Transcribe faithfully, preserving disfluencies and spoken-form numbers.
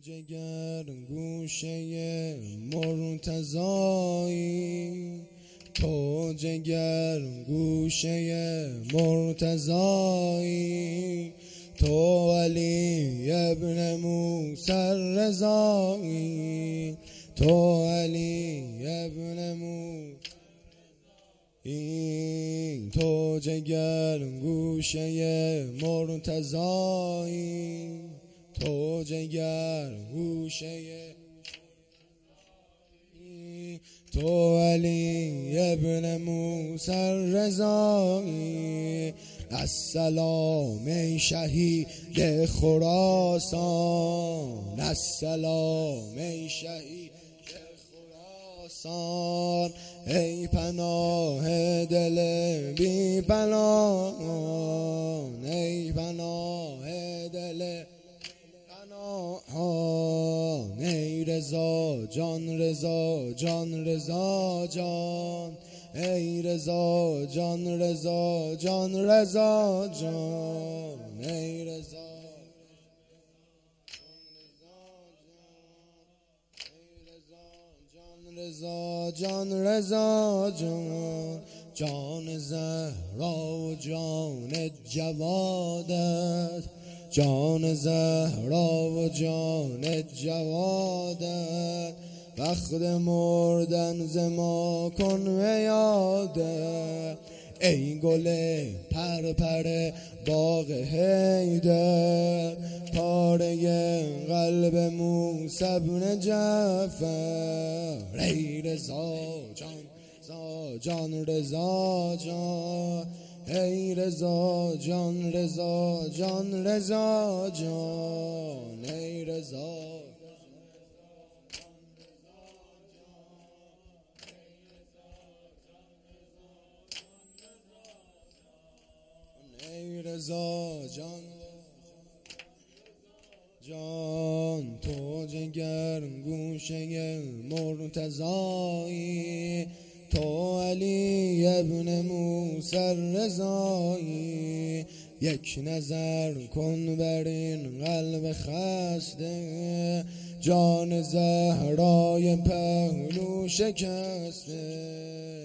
جگر گوشه مرتضایی، تو جگر گوشه مرتضایی، تو علی ابن موسی رضایی، تو علی ابن موسی، تو جگر گوشه مرتضایی، تو جگر گوشه، تو علی ابن موسی رضایی. السلام ای شهید خراسان، السلام ای شهید خراسان، ای پناه دل بی پناهان، ای پناه دل پناهان، ای رضا جان رضا جان رضا جان، ای رضا جان رضا جان رضا جان، ای رضا رضا جان رضا جان، جان زهرا و جان جوادت، جان زهرا و جان جوادت، وقت مردن ز ما کن یاده، ای گل پر پر باغ حیدر، پاره قلب موسی بن جعفر، ای رضا جان رضا جان رضا جان، ای رضا جان رضا جان رضا جان، ای رضا ای رضا جان جان، تو جگر گوشه مرتضایی، تو علی ابن موسی رضایی. یک نظر کن بر این قلب خسته، جان زهرای پهلو شکسته،